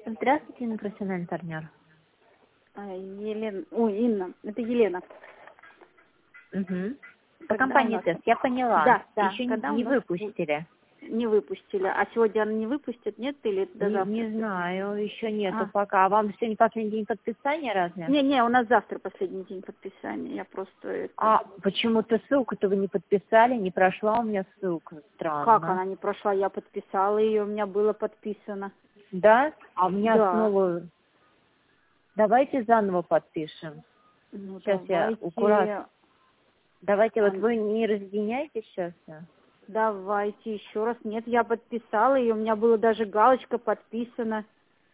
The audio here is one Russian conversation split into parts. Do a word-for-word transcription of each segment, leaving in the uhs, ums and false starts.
Здравствуйте, Инна, профессиональный партнер. А, Елена, ой, Инна, это Елена. Угу. По Когда компании у нас- тест, я поняла. Да, да, Еще когда у не нас выпустили. Не выпустили. А сегодня она не выпустит, нет? Или до Не, завтра? не знаю, еще нету А. пока. А вам сегодня последний день подписания разве? Не-не, у нас завтра последний день подписания. Я просто это... А почему-то ссылку-то вы не подписали, не прошла у меня ссылка. Странно. Как она не прошла? Я подписала ее, у меня было подписано. Да? А у меня Да. снова... Давайте заново подпишем. Ну, Сейчас я давайте, аккуратно. Давайте, вот Ан- вы не разъединяйтесь сейчас. давайте еще раз. Нет, я подписала ее, у меня была даже галочка подписана.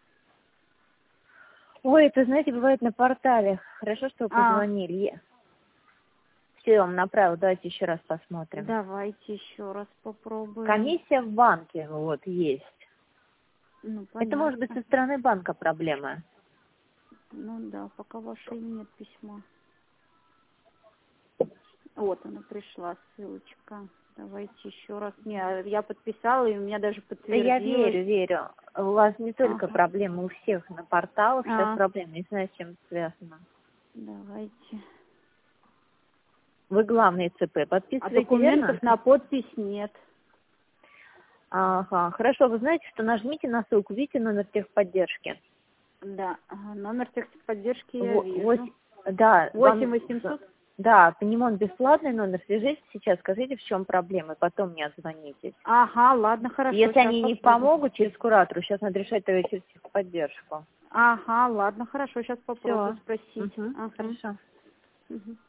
Ой, это, знаете, бывает на портале. Хорошо, что вы А. позвонили. Все, я вам направила. Давайте еще раз посмотрим. Давайте еще раз попробуем. Комиссия в банке вот есть. Ну, Это понятно. может быть со стороны банка проблема. Ну да, пока вашей нет письма. Вот она пришла, ссылочка. Давайте еще раз. Не, я подписала, и у меня даже Да подтвердилось. я верю, верю. У вас не только Ага. проблемы, у всех на порталах сейчас А. проблемы. Не знаю, с чем это связано. Давайте. Вы главный ЦП А подписываете, документов верно? на подпись нет. Ага, хорошо. Вы знаете, что нажмите на ссылку, видите номер техподдержки? Да, ага, номер техподдержки я Во- вижу. вось- Да, восемь вам- восемьсот. Да, по нему он бесплатный номер. Свяжитесь сейчас, скажите, в чем проблема, и потом мне отзвонитесь. Ага, ладно, хорошо. Если щас они не попробую. помогут через куратору, сейчас надо решать тогда через техподдержку. Ага, ладно, хорошо, сейчас попробую Все. спросить. Угу. Ага. Хорошо. Мгм.